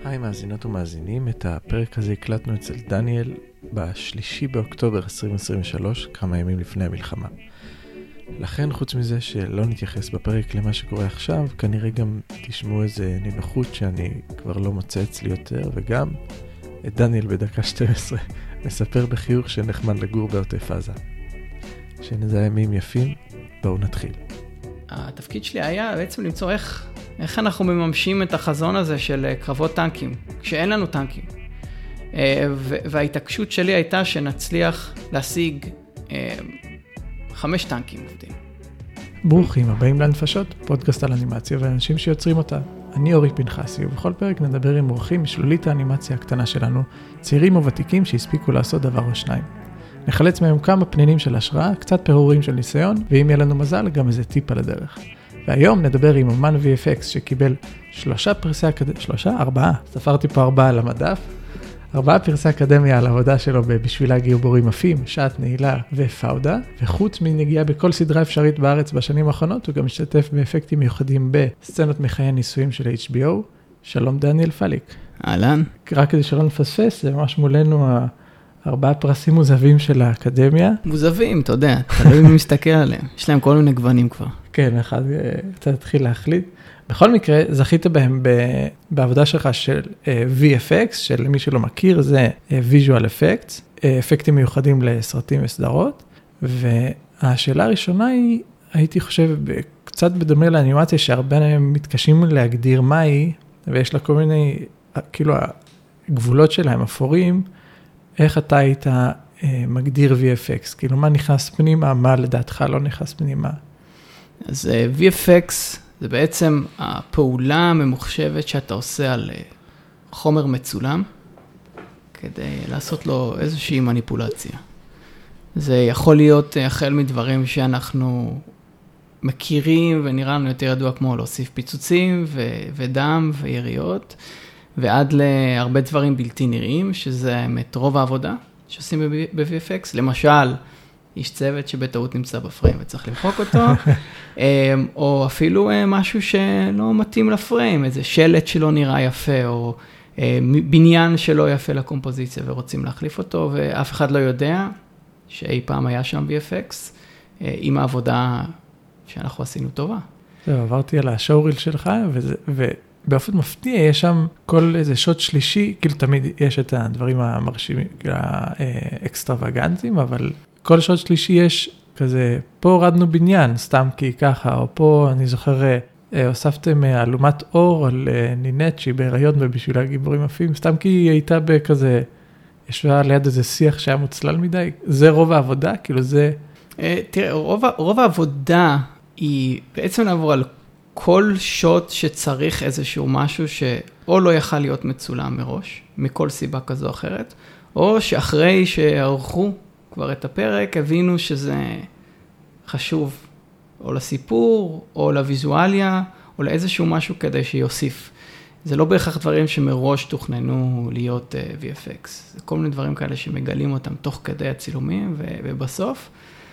היי מאזינות ומאזינים, את הפרק הזה הקלטנו אצל דניאל ב3 באוקטובר 2023, כמה ימים לפני המלחמה. לכן חוץ מזה שלא נתייחס בפרק למה שקורה עכשיו, כנראה גם תשמעו איזה נינוחות שאני כבר לא מוצא אצלי יותר, וגם את דניאל בדקה 12 מספר בחיוך שנחמד לגור בעוטף עזה. שנדע ימים יפים, בואו נתחיל. התפקיד שלי היה בעצם למצוא איך אנחנו מממשים את החזון הזה של קרבות טנקים, כשאין לנו טנקים. וההתעקשות שלי הייתה שנצליח להשיג 5 טנקים עובדים. ברוכים הבאים לנפשות, פודקאסט על אנימציה ואנשים שיוצרים אותה. אני אורי פנחסי, ובכל פרק נדבר עם אורחים משלולית האנימציה הקטנה שלנו, צעירים או ותיקים שהספיקו לעשות דבר או שניים. נחלץ מהם כמה פנינים של השראה, קצת פירורים של ניסיון, ואם יהיה לנו מזל, גם איזה טיפ על הדרך. והיום נדבר עם אמן VFX שקיבל 4, ספרתי פה 4 על המדף, 4 פרסי אקדמיה על העבודה שלו בשבילה גיבורים עפים, שעת נעילה ופאודה, וחוץ מנגיעה בכל סדרה אפשרית בארץ בשנים האחרונות, הוא גם משתתף באפקטים מיוחדים בסצנות מחיי ניסויים של HBO. שלום דניאל פליק. אהלן. רק כדי שלא נפספס, זה ממש מולנו 4 פרסים מוזבים של האקדמיה. מוזבים, אתה יודע, תלוי מי מסתכל עליהם. יש להם כל מיני גוונים כבר. כן, אחד קצת התחיל להחליט. בכל מקרה, זכית בהם בעבודה שלך של VFX, שלמי שלא מכיר, זה Visual Effects, אפקטים מיוחדים לסרטים וסדרות. והשאלה הראשונה היא, הייתי חושב, קצת בדומה לאנימציה, שהרבה מהם מתקשים להגדיר מה היא, ויש לה כל מיני, כאילו, הגבולות שלהם אפורים, איך אתה היית מגדיר VFX? כאילו, מה נכנס פנימה, מה לדעתך לא נכנס פנימה? אז VFX זה בעצם הפעולה הממוחשבת שאתה עושה על חומר מצולם, כדי לעשות לו איזושהי מניפולציה. זה יכול להיות החל מדברים שאנחנו מכירים ונראה לנו יותר ידוע, כמו להוסיף פיצוצים ודם ויריות, ועד להרבה דברים בלתי נראים, שזה האמת רוב העבודה שעושים ב-VFX. למשל, איש צוות שבטעות נמצא בפריים וצריך למחוק אותו, או אפילו משהו שלא מתאים לפריים, איזה שלט שלא נראה יפה, או בניין שלא יפה לקומפוזיציה ורוצים להחליף אותו, ואף אחד לא יודע שאי פעם היה שם VFX, עם העבודה שאנחנו עשינו טובה. זהו, עברתי על השואוריל שלך, ובאופן מפתיע יש שם כל איזה שוט שלישי, כאילו תמיד יש את הדברים המרשימים, האקסטרווגנטיים, אבל כל שוט שלישי יש כזה, פה הורדנו בניין, סתם כי ככה, או פה אני זוכר, הוספתם אלומת אור על נינט שהיא בהיריון ובשבילה גיבורים עפים, סתם כי היא הייתה בכזה, ישבה ליד איזה שיח שהיה מוצלל מדי. זה רוב העבודה? כאילו זה... תראה, רוב העבודה היא בעצם לעבור על כל שוט שצריך איזשהו משהו שאו לא יכל להיות מצולם מראש, מכל סיבה כזו או אחרת, או שאחרי שערכו כבר את הפרק, הבינו שזה חשוב, או לסיפור, או לויזואליה, או לאיזשהו משהו כדי שיוסיף. זה לא בהכרח דברים שמראש תוכננו להיות VFX. זה כל מיני דברים כאלה שמגלים אותם תוך כדי הצילומים, ובסוף.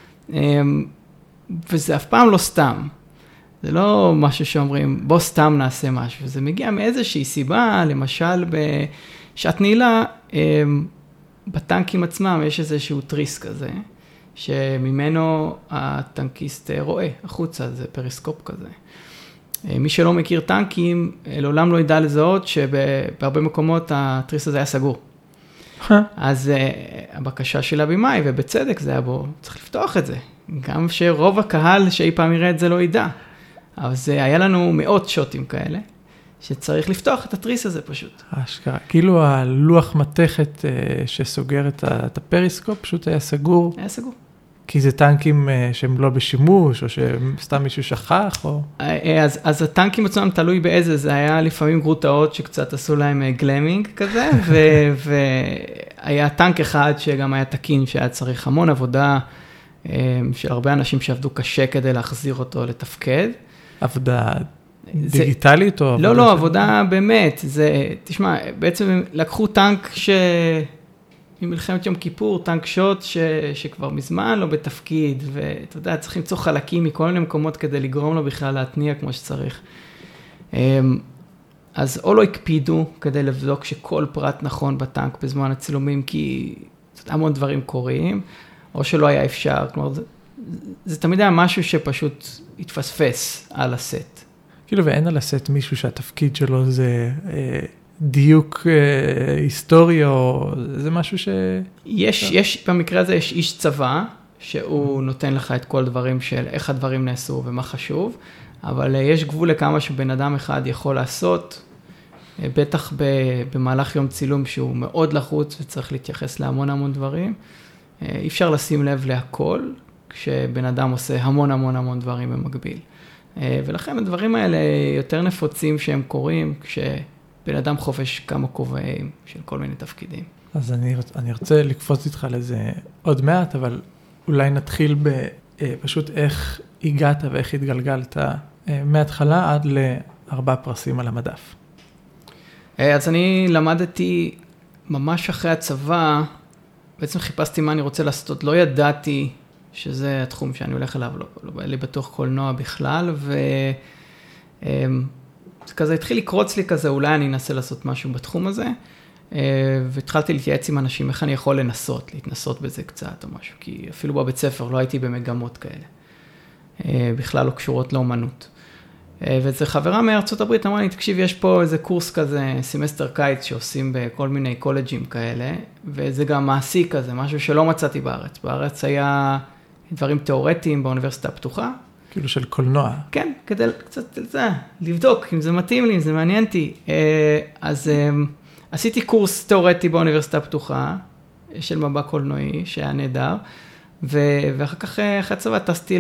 וזה אף פעם לא סתם. זה לא משהו שאומרים, בוא סתם נעשה משהו. זה מגיע מאיזושהי סיבה, למשל בשעת נעילה, בטנקים עצמם יש איזשהו טריס כזה, שממנו הטנקיסט רואה החוצה, זה פריסקופ כזה. מי שלא מכיר טנקים, לעולם לא ידע לזהות שבהרבה מקומות הטריס הזה היה סגור. אז הבקשה של הבימאי, ובצדק זה היה בו, צריך לפתוח את זה. גם שרוב הקהל שאי פעם יראה את זה לא ידע. אבל זה היה לנו מאות שוטים כאלה. שצריך לפתוח את הטריס הזה פשוט. אשכרה, כאילו הלוח מתכת שסוגר את הפריסקופ פשוט היה סגור. היה סגור. כי זה טנקים שהם לא בשימוש, או שסתם מישהו שכח, או... אז הטנקים עצמם תלוי באיזה, זה היה לפעמים גרוטאות שקצת עשו להם גלמינג כזה, והיה טנק אחד שגם היה תקין, שהיה צריך המון עבודה, של הרבה אנשים שעבדו קשה כדי להחזיר אותו לתפקד. עבודה... דיגיטלית או... לא, עבודה באמת. זה, תשמע, בעצם לקחו טנק ממלחמת יום כיפור, טנק שוט שכבר מזמן לא בתפקיד, ואתה יודע, צריך למצוא חלקים מכל מיני מקומות כדי לגרום לו בכלל להתניע כמו שצריך. אז או לא הקפידו כדי לבדוק שכל פרט נכון בטנק בזמן הצילומים, כי המון דברים קורים, או שלא היה אפשר. כלומר, זה תמיד היה משהו שפשוט התפספס על הסט. כאילו, ואין על הסט מישהו שהתפקיד שלו זה דיוק היסטורי, או זה משהו ש... במקרה הזה יש איש צבא, שהוא נותן לך את כל דברים של איך הדברים נעשו ומה חשוב, אבל יש גבול לכמה שבן אדם אחד יכול לעשות, בטח במהלך יום צילום שהוא מאוד לחוץ וצריך להתייחס להמון דברים. אי אפשר לשים לב להכל, כשבן אדם עושה המון דברים במקביל. ולכן הדברים האלה יותר נפוצים שהם קורים, כשבן אדם חופש כמה כובעים של כל מיני תפקידים. אז אני רוצה לקפוץ איתך לזה עוד מעט, אבל אולי נתחיל פשוט איך הגעת ואיך התגלגלת מההתחלה עד ל4 פרסים על המדף. אז אני למדתי ממש אחרי הצבא, בעצם חיפשתי מה אני רוצה לעשות, לא ידעתי שזה התחום שאני הולך אליו, לא בא לי בתוך קולנוע בכלל, זה כזה התחיל לקרוץ לי כזה, אולי אני אנסה לעשות משהו בתחום הזה, והתחלתי להתייעץ עם אנשים, איך אני יכול להתנסות בזה קצת או משהו, כי אפילו בבית ספר לא הייתי במגמות כאלה, בכלל לא קשורות לאומנות. וזה חברה מארצות הברית, אמרה לי, תקשיב, יש פה איזה קורס כזה, סמסטר קיץ, שעושים בכל מיני קולג'ים כאלה, וזה גם מעשי כזה, משהו שלא מצאתי בארץ. בארץ היה דברים תיאורטיים באוניברסיטה הפתוחה. כאילו של קולנוע. כן, כדי קצת לבדוק אם זה מתאים לי, אם זה מעניין אותי. אז עשיתי קורס תיאורטי באוניברסיטה הפתוחה, של מבע קולנועי, שהיה נהדר, ואחר כך, אחרי הצבא, טסתי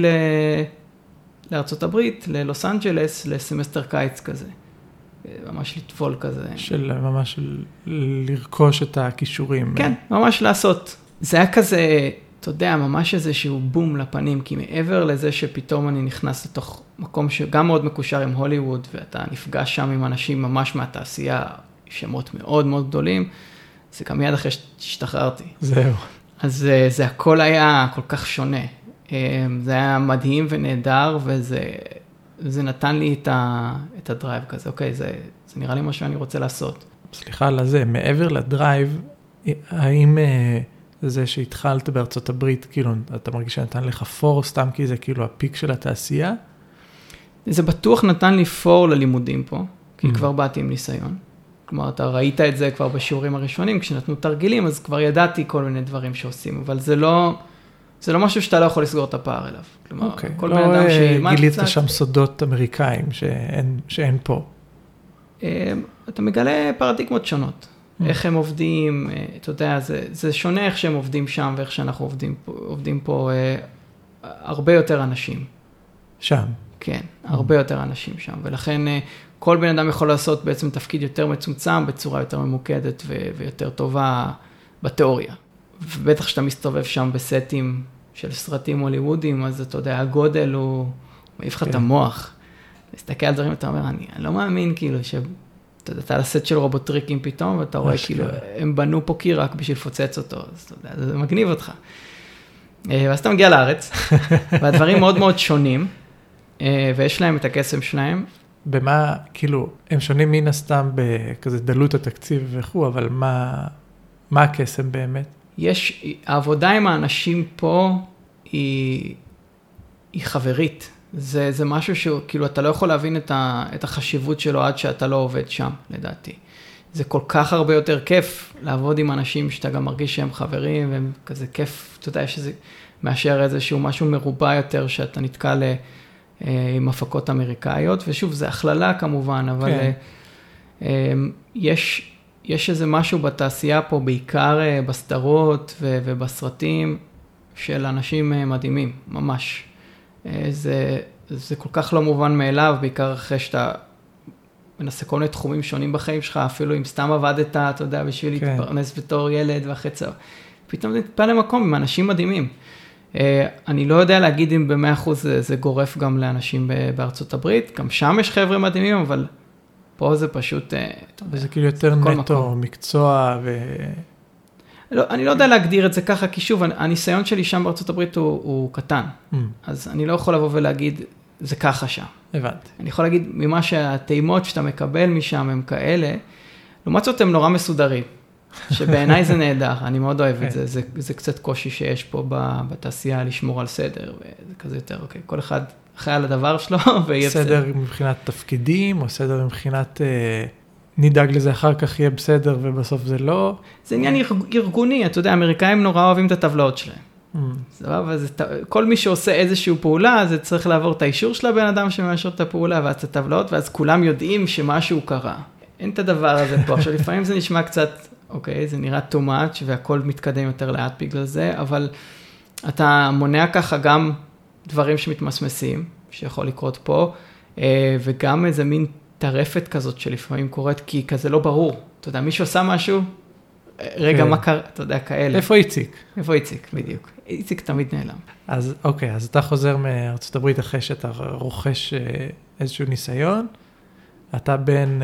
לארצות הברית, ללוס אנג'לס, לסמסטר קיץ כזה. ממש לטפול כזה. ממש לרכוש את הכישורים. כן, ממש לעשות. זה היה כזה, אתה יודע, ממש איזשהו בום לפנים, כי מעבר לזה שפתאום אני נכנס לתוך מקום שגם מאוד מקושר עם הוליווד, ואתה נפגש שם עם אנשים ממש מהתעשייה, שמות מאוד גדולים, זה גם מיד אחרי שהשתחררתי. זהו. אז זה הכל היה כל כך שונה. זה היה מדהים ונהדר, וזה נתן לי את הדרייב כזה. אוקיי, זה נראה לי מה שאני רוצה לעשות. סליחה על זה, מעבר לדרייב, האם זה שהתחלת בארצות הברית, כאילו, אתה מרגיש שנתן לך פור, סתם כי זה כאילו הפיק של התעשייה? זה בטוח נתן לי פור ללימודים פה, כי כבר באתי עם ניסיון. כלומר, אתה ראית את זה כבר בשיעורים הראשונים, כשנתנו תרגילים, אז כבר ידעתי כל מיני דברים שעושים, אבל זה לא משהו שאתה לא יכול לסגור את הפער אליו. כלומר, כל בן אדם שילמד קצת... גילית שם סודות אמריקאים שאין פה. אתה מגלה פרדיגמות שונות. איך הם עובדים, אתה יודע, זה שונה איך שהם עובדים שם, ואיך שאנחנו עובדים פה הרבה יותר אנשים. שם. כן, הרבה יותר אנשים שם, ולכן כל בן אדם יכול לעשות בעצם תפקיד יותר מצומצם, בצורה יותר ממוקדת ויותר טובה בתיאוריה. ובטח שאתה מסתובב שם בסטים של סרטים הוליוודיים, אז אתה יודע, הגודל הוא מעיף לך את המוח. להסתכל על דברים, אתה אומר, אני לא מאמין כאילו אתה על הסט של רובוטריקים פתאום, ואתה רואה כאילו, הם בנו פה קיר רק בשביל לפוצץ אותו, אז אתה יודע, זה מגניב אותך. ואז אתה מגיע לארץ, והדברים מאוד שונים, ויש להם את הקסם שלהם. במה, כאילו, הם שונים מן הסתם בכזה דלות התקציב וכו', אבל מה הקסם באמת? העבודה עם האנשים פה היא חברית. זה משהו שכאילו אתה לא יכול להבין את החשיבות שלו עד שאתה לא עובד שם, לדעתי. זה כל כך הרבה יותר כיף לעבוד עם אנשים שאתה גם מרגיש שהם חברים, והם כזה כיף, אתה יודע, שזה מאשר איזשהו משהו מרובע יותר, שאתה נתקע עם הפקות אמריקאיות, ושוב, זה הכללה כמובן, אבל יש איזה משהו בתעשייה פה, בעיקר בסדרות ובסרטים, של אנשים מדהימים, ממש. זה כל כך לא מובן מאליו, בעיקר אחרי שאתה מנסה כל מיני תחומים שונים בחיים שלך, אפילו אם סתם עבדת, אתה יודע, בשביל להתפרנס בתור ילד ואחרי צהר. פתאום זה נתפע למקום עם אנשים מדהימים. אני לא יודע להגיד אם ב100% זה גורף גם לאנשים בארצות הברית, גם שם יש חבר'ה מדהימים, אבל פה זה פשוט... וזה כאילו יותר נטו, מקצוע אני לא יודע להגדיר את זה ככה, כי שוב, הניסיון שלי שם בארצות הברית הוא קטן. אז אני לא יכול לבוא ולהגיד, זה ככה שם. הבנתי. אני יכול להגיד, ממה שהטעימות שאתה מקבל משם הם כאלה, לעומת זאת הם נורא מסודרים, שבעיניי זה נהדר, אני מאוד אוהב את זה, זה קצת קושי שיש פה בתעשייה לשמור על סדר, וזה כזה יותר, אוקיי, כל אחד אחראי על הדבר שלו, ויהיה בסדר. סדר מבחינת תפקידים, או סדר מבחינת, נדאג לזה אחר כך יהיה בסדר, ובסוף זה לא. זה עניין ארגוני, אתה יודע, האמריקאים נורא אוהבים את הטבלאות שלהם. כל מי שעושה איזושהי פעולה, זה צריך לעבור את האישור של הבן אדם שמאשר את הפעולה, ואז את הטבלאות, ואז כולם יודעים שמשהו קרה. אין את הדבר הזה פה. עכשיו, לפעמים זה נשמע קצת, אוקיי, זה נראה too much, והכל מתקדם יותר לאט בגלל זה, אבל אתה מונע ככה גם דברים שמתמסמסים, שיכול לקרות פה, וגם איזה מין טרפת כזאת שלפעמים קורית, כי כזה לא ברור. אתה יודע, מישהו עושה משהו, רגע, מה קרה, אתה יודע, כאלה. איפה איציק? איפה איציק, בדיוק. איציק תמיד נעלם. אז אוקיי, אז אתה חוזר מארצות הברית אחרי שאתה רוכש איזשהו ניסיון, אתה בין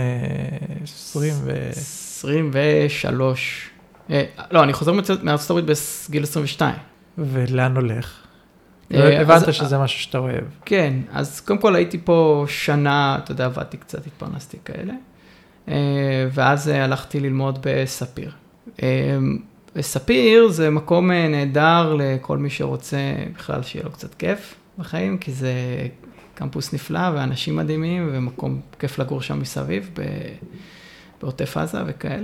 23. לא, אני חוזר מארצות הברית בגיל 22. ולאן הולך? הבנת שזה משהו שאתה אוהב. כן, אז קודם כל הייתי פה שנה, אתה יודע, עבדתי קצת, התפרנסתי כאלה, ואז הלכתי ללמוד בספיר. וספיר זה מקום נהדר לכל מי שרוצה בכלל שיהיה לו קצת כיף בחיים, כי זה קמפוס נפלא ואנשים מדהימים, ומקום כיף לגור שם מסביב, בעוטף עזה וכאלה.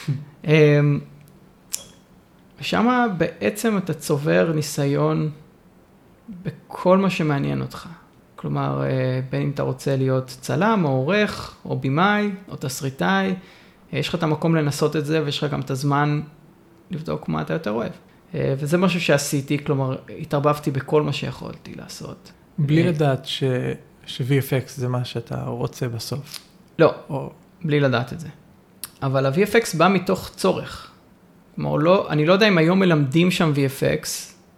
ושם בעצם אתה צובר ניסיון בכל מה שמעניין אותך. כלומר, בין אם אתה רוצה להיות צלם, או עורך, או בימאי, או תסריטאי, יש לך את המקום לנסות את זה, ויש לך גם את הזמן לבדוק מה אתה יותר אוהב. וזה משהו שעשיתי, כלומר, התערבבתי בכל מה שיכולתי לעשות. בלי לדעת ש-VFX זה מה שאתה רוצה בסוף. לא, בלי לדעת את זה. אבל ה-VFX בא מתוך צורך. כלומר, אני לא יודע אם היום מלמדים שם VFX,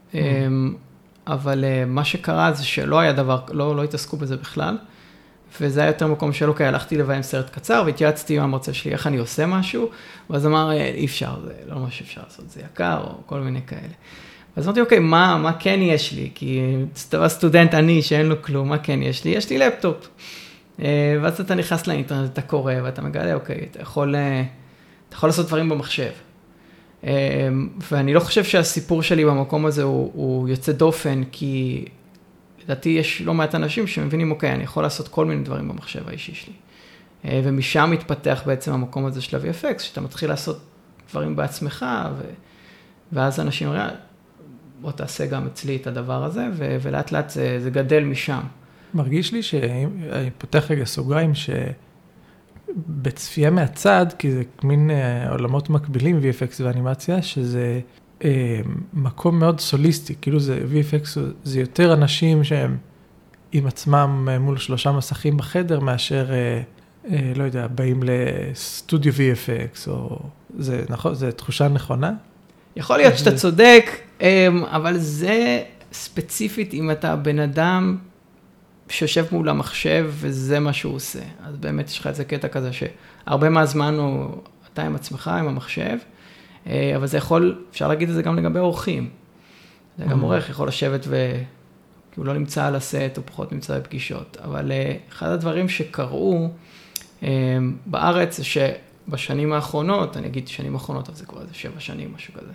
אבל מה שקרה זה שלא היה דבר, לא התעסקו בזה בכלל, וזה היה יותר מקום של, אוקיי, הלכתי לביים סרט קצר, והתייעצתי עם המרצה שלי, איך אני עושה משהו, ואז אמר, אי אפשר, זה לא מה שאפשר לעשות, זה יקר, או כל מיני כאלה. אז אמרתי, אוקיי, מה כן יש לי? כי סטודנט אני, שאין לו כלום, מה כן יש לי? יש לי לפטופ. ואז אתה נכנס לאינטרנט, אתה קורא, ואתה מגלה, אוקיי, אתה יכול לעשות דברים במחשב. ואני לא חושב שהסיפור שלי במקום הזה הוא יוצא דופן, כי לדעתי יש לא מעט אנשים שמבינים, אוקיי, אני יכול לעשות כל מיני דברים במחשב האישי שלי. ומשם מתפתח בעצם המקום הזה של ה-VFX, שאתה מתחיל לעשות דברים בעצמך, ואז אנשים אומרים, בוא תעשה גם אצלי את הדבר הזה, ולאט לאט זה גדל משם. מרגיש לי שאני פותח רגע סוגריים, בצפייה מהצד, כי זה מין עולמות מקבילים, VFX ואנימציה, שזה מקום מאוד סוליסטי, כאילו זה VFX, זה יותר אנשים שהם עם עצמם מול 3 מסכים בחדר, מאשר, לא יודע, באים לסטודיו VFX, או זה נכון, זה תחושה נכונה? יכול להיות שאתה צודק, אבל זה ספציפית אם אתה בן אדם שיושב מול המחשב וזה מה שהוא עושה. אז באמת יש לך איזה קטע כזה שהרבה מהזמן אתה עם עצמך, עם המחשב, אבל זה יכול, אפשר להגיד את זה גם לגבי אורחים. זה גם עורך יכול לשבת כי הוא לא נמצא על הסט, הוא פחות נמצא בפגישות. אבל אחד הדברים שקראו בארץ זה שבשנים האחרונות, אני אגיד שנים האחרונות, אבל זה כבר 7 שנים, משהו כזה,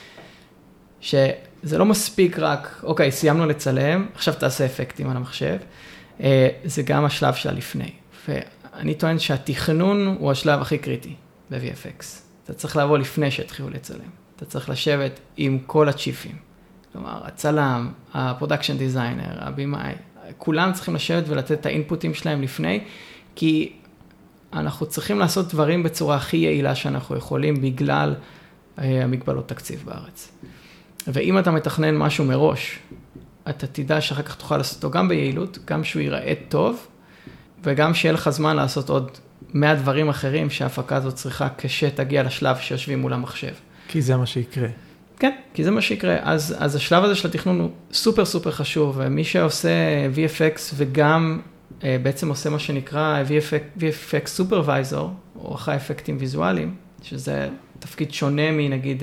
שזה לא מספיק רק, אוקיי, סיימנו לצלם, עכשיו תעשה אפקטים על המחשב, זה גם השלב שלה לפני. ואני טוען שהתכנון הוא השלב הכי קריטי ב-VFX. אתה צריך לעבור לפני שהתחילו לצלם. אתה צריך לשבת עם כל הצ'יפים. כלומר, הצלם, הפרודקשן דיזיינר, הבימאי, כולם צריכים לשבת ולתת את האינפוטים שלהם לפני, כי אנחנו צריכים לעשות דברים בצורה הכי יעילה שאנחנו יכולים, בגלל המגבלות תקציב בארץ. ואם אתה מתכנן משהו מראש, אתה תדע שאחר כך תוכל לעשות אותו גם ביעילות, גם שהוא ייראה טוב, וגם שיהיה לך זמן לעשות עוד 100 דברים אחרים שההפקה הזאת צריכה כשתגיע לשלב שיושבים מול המחשב. כי זה מה שיקרה. כן, כי זה מה שיקרה. אז השלב הזה של התכנון הוא סופר סופר חשוב, ומי שעושה VFX וגם בעצם עושה מה שנקרא VFX Supervisor, או אחראי אפקטים ויזואליים, שזה תפקיד שונה מנגיד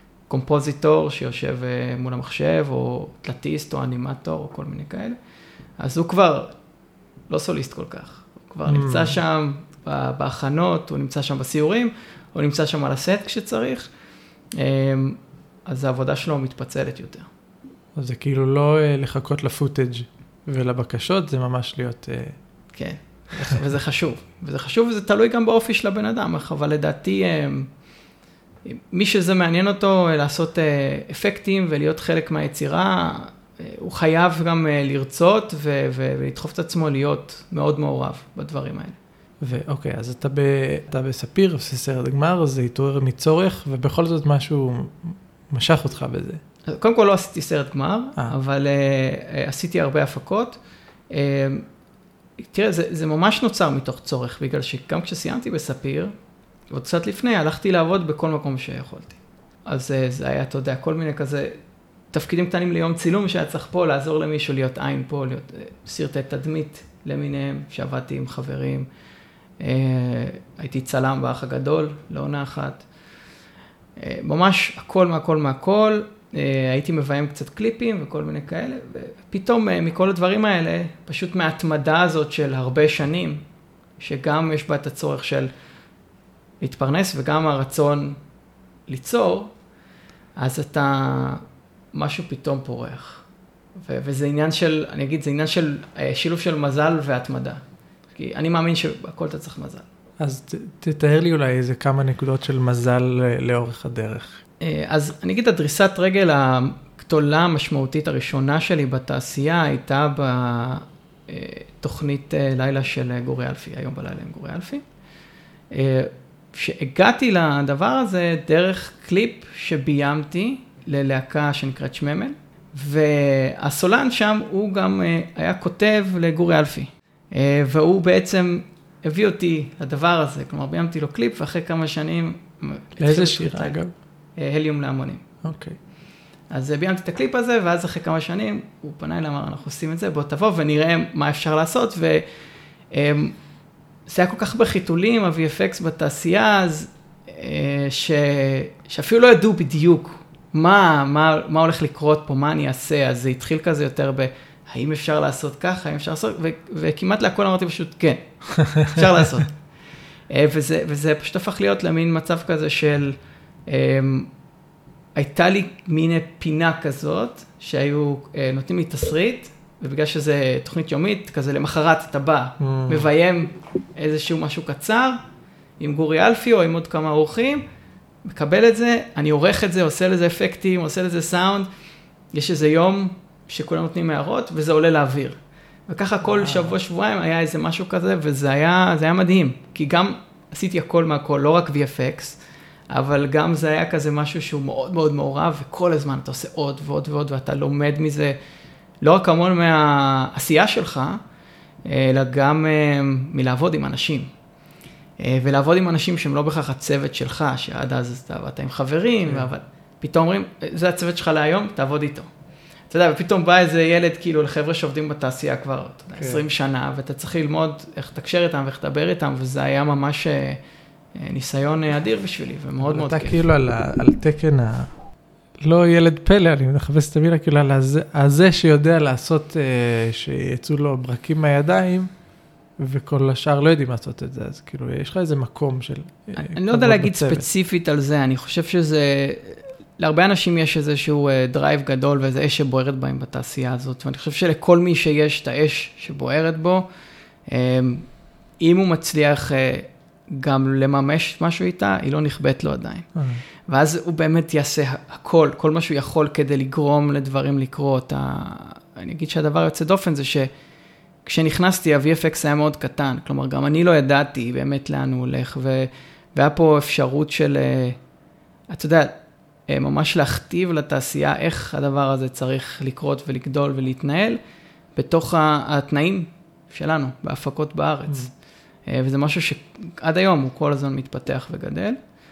קומפוזיטור שיושב מול המחשב, או תלתיסט, או אנימטור, או כל מיני כאלה. אז הוא כבר לא סוליסט כל כך. הוא כבר נמצא שם בהכנות, הוא נמצא שם בסיורים, הוא נמצא שם על הסט כשצריך, אז העבודה שלו מתפצלת יותר. אז זה כאילו לא לחכות לפוטאג' ולבקשות, זה ממש להיות... כן, וזה חשוב. וזה חשוב וזה תלוי גם באופי של הבן אדם, אבל לדעתי, מי שזה מעניין אותו לעשות אפקטים ולהיות חלק מהיצירה, הוא חייב גם לרצות ולדחוף את עצמו להיות מאוד מעורב בדברים האלה. ואוקיי, אז אתה בספיר, עושה סרט גמר, זה התעורר מצורך, ובכל זאת משהו משך אותך בזה. קודם כל לא עשיתי סרט גמר, אבל עשיתי הרבה הפקות. תראה, זה ממש נוצר מתוך צורך, בגלל שגם כשסיימתי בספיר, עוד קצת לפני, הלכתי לעבוד בכל מקום שיכולתי. אז זה היה, אתה יודע, כל מיני כזה תפקידים קטנים ליום צילום, שהיה צריך פה לעזור למישהו להיות עין פה, להיות סרטי תדמית למיניהם, שעבדתי עם חברים. הייתי צלם באח הגדול, לעונה אחת. ממש הכל מהכל. הייתי מביים קצת קליפים וכל מיני כאלה, ופתאום מכל הדברים האלה, פשוט מההתמדה הזאת של הרבה שנים, שגם יש בה את הצורך של להתפרנס וגם הרצון ליצור, אז אתה משהו פתאום פורח. וזה עניין של, אני אגיד, זה עניין של שילוב של מזל והתמדה. כי אני מאמין שהכל אתה צריך מזל. אז תתאר לי אולי איזה כמה נקודות של מזל לאורך הדרך. אז אני אגיד, הדריסת רגל הגדולה המשמעותית הראשונה שלי בתעשייה הייתה בתוכנית לילה של גורי אלפי, היום בלילה עם גורי אלפי. שהגעתי לדבר הזה דרך קליפ שביימתי ללהקה שנקראת שממל, והסולן שם הוא גם היה כותב לגורי אלפי, והוא בעצם הביא אותי לדבר הזה, כלומר ביימתי לו קליפ, ואחרי כמה שנים... לאיזה שיר אגב? הליום להמונים. אוקיי. אז ביימתי את הקליפ הזה, ואז אחרי כמה שנים הוא פנה אליי, אמר, אנחנו עושים את זה, בוא תבוא ונראה מה אפשר לעשות, וזה היה כל כך בחיתולים, ה-VFX בתעשייה, אז שאפילו לא ידעו בדיוק מה הולך לקרות פה, מה אני אעשה, אז זה התחיל כזה יותר האם אפשר לעשות ככה, האם אפשר לעשות, וכמעט להכל אמרתי פשוט, כן, אפשר לעשות. וזה פשוט הפך להיות למין מצב כזה של, הייתה לי מין פינה כזאת, שהיו נותנים לי תסריט, ובגלל שזה תוכנית יומית, כזה למחרת אתה בא, מביים איזשהו משהו קצר, עם גורי אלפי או עם עוד כמה אורחים, מקבל את זה, אני עורך את זה, עושה לזה אפקטים, עושה לזה סאונד, יש איזה יום שכולם נותנים הערות, וזה עולה לאוויר. וככה כל שבוע, שבועיים היה איזה משהו כזה, וזה היה מדהים, כי גם עשיתי הכל מהכל, לא רק VFX, אבל גם זה היה כזה משהו שהוא מאוד מאוד מעורב, וכל הזמן אתה עושה עוד ועוד ועוד, ואתה לומד מזה, לא רק המון מהעשייה שלך, אלא גם מלעבוד עם אנשים. ולעבוד עם אנשים שהם לא בכך הצוות שלך, שעד אז אתה עבדת עם חברים, פתאום אומרים, זה הצוות שלך להיום, תעבוד איתו. אתה יודע, ופתאום בא איזה ילד, כאילו, לחבר'ה שעובדים בתעשייה כבר 20 שנה, ואתה צריך ללמוד איך תקשר איתם ואיך תדבר איתם, וזה היה ממש ניסיון אדיר בשבילי, ומאוד מאוד כיף. אתה כאילו על תקן, לא ילד פלא, אני מחפש את המילה, כאילו על הזה שיודע לעשות, שיצאו לו ברקים מהידיים, וכל השאר לא יודעים לעשות את זה, אז כאילו, יש לך איזה מקום של... אני לא יודע להגיד ספציפית על זה, אני חושב שזה... להרבה אנשים יש איזשהו דרייב גדול, ואיזה אש שבוערת בהם בתעשייה הזאת, ואני חושב שלכל מי שיש את האש שבוערת בו, אם הוא מצליח גם לממש משהו איתה, היא לא נכבאת לו עדיין. ואז הוא באמת יעשה הכל, כל מה שהוא יכול כדי לגרום לדברים לקרות. אני אגיד שהדבר יוצא דופן זה כשנכנסתי, ה-VFX היה מאוד קטן, כלומר, גם אני לא ידעתי באמת לאן הוא הולך, והיה פה אפשרות של, אתה יודע, ממש להכתיב לתעשייה איך הדבר הזה צריך לקרות ולגדול ולהתנהל, בתוך התנאים שלנו, בהפקות בארץ. וזה משהו שעד היום הוא כל הזמן מתפתח וגדל,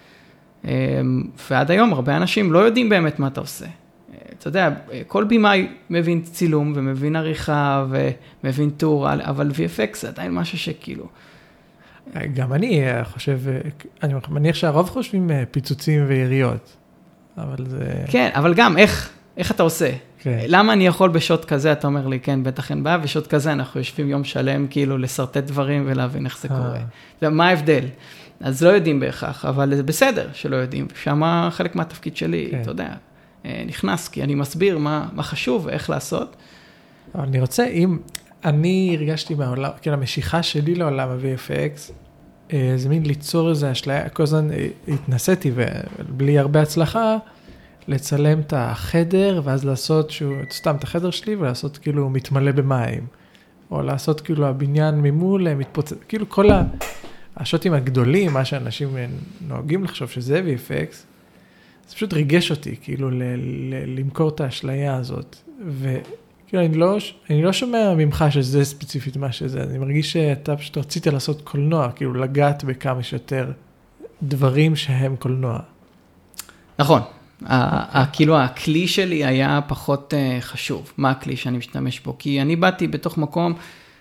ועד היום הרבה אנשים לא יודעים באמת מה אתה עושה. אתה יודע, כל בימאי מבין צילום ומבין עריכה ומבין טור, אבל VFX זה עדיין משהו שכאילו... גם אני חושב, אני מניח שהרוב חושבים פיצוצים ויריות, אבל זה... כן, אבל גם איך אתה עושה? למה אני יכול בשוט כזה, אתה אומר לי, כן, בטח אין בעיה, ושוט כזה אנחנו יושבים יום שלם, כאילו לסרטט דברים ולהבין איך זה קורה. ומה ההבדל? אז לא יודעים בהכרח, אבל זה בסדר שלא יודעים, שמה חלק מהתפקיד שלי, אתה יודע, נכנס, כי אני מסביר מה חשוב ואיך לעשות. אבל אני רוצה, אם אני הרגשתי מהעולם, כאילו המשיכה שלי לעולם ה-VFX, זה מין ליצור איזה אשליה, כל הזמן התנסיתי, ובלי הרבה הצלחה, לצלם את החדר, ואז לעשות סתם את החדר שלי, ולעשות כאילו מתמלא במים, או לעשות כאילו הבניין ממול, מתפוצץ, כאילו כל השוטים הגדולים, מה שאנשים נוהגים לחשוב שזה VFX, זה פשוט ריגש אותי, כאילו למכור את האשליה הזאת, וכאילו אני לא שומע ממך שזה ספציפית מה שזה, אני מרגיש שאתה פשוט רצית לעשות קולנוע, כאילו לגעת בכמה שיותר דברים שהם קולנוע. נכון. כאילו הכלי שלי היה פחות חשוב. מה הכלי שאני משתמש בו? כי אני באתי בתוך מקום,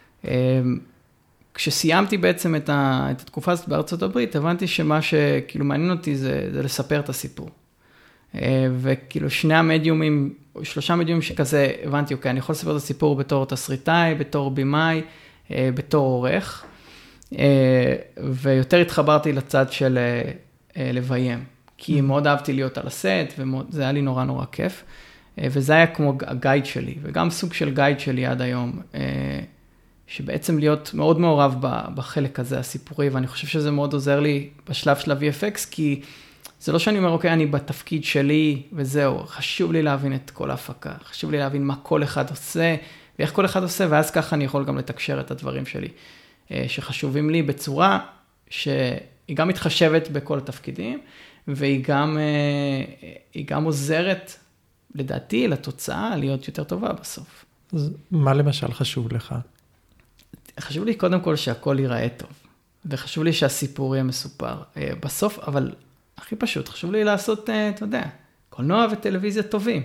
כשסיימתי בעצם את התקופה הזאת בארצות הברית, הבנתי שמה שכאילו מעניין אותי זה לספר את הסיפור. וכאילו שלושה מדיומים שכזה הבנתי, אוקיי, אני יכול לספר את הסיפור בתור תסריטאי, בתור בימאי, בתור עורך, ויותר התחברתי לצד של לביים. כי מאוד אהבתי להיות על הסט, וזה היה לי נורא נורא כיף, וזה היה כמו הגייד שלי, וגם סוג של גייד שלי עד היום, שבעצם להיות מאוד מעורב בחלק הזה הסיפורי, ואני חושב שזה מאוד עוזר לי בשלב של ה-VFX, כי זה לא שאני אומר, אוקיי, אני בתפקיד שלי, וזהו, חשוב לי להבין את כל ההפקה, חשוב לי להבין מה כל אחד עושה, ואיך כל אחד עושה, ואז ככה אני יכול גם לתקשר את הדברים שלי, שחשובים לי בצורה שהיא גם מתחשבת בכל התפקידים, והיא גם עוזרת, לדעתי, לתוצאה, להיות יותר טובה בסוף. אז מה למשל חשוב לך? חשוב לי קודם כל שהכל ייראה טוב, וחשוב לי שהסיפור יהיה מסופר בסוף, אבל הכי פשוט, חשוב לי לעשות, אתה יודע, קולנוע וטלוויזיה טובים.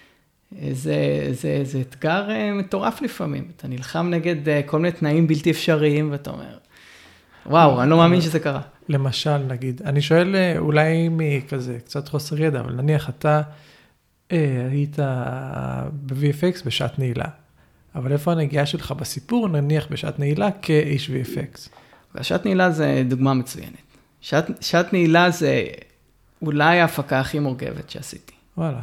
זה אתגר מטורף לפעמים. אתה נלחם נגד כל מיני תנאים בלתי אפשריים, ואתה אומר, וואו, אני לא מאמין שזה קרה. למשל, נגיד, אני שואל אולי מכזה, קצת חוסר ידע, אבל נניח אתה היית ב-VFX בשעת נעילה, אבל איפה הנגיעה שלך בסיפור, נניח בשעת נעילה כאיש VFX? שעת נעילה זה דוגמה מצוינת. שעת נעילה זה אולי ההפקה הכי מורכבת שעשיתי. וואלה.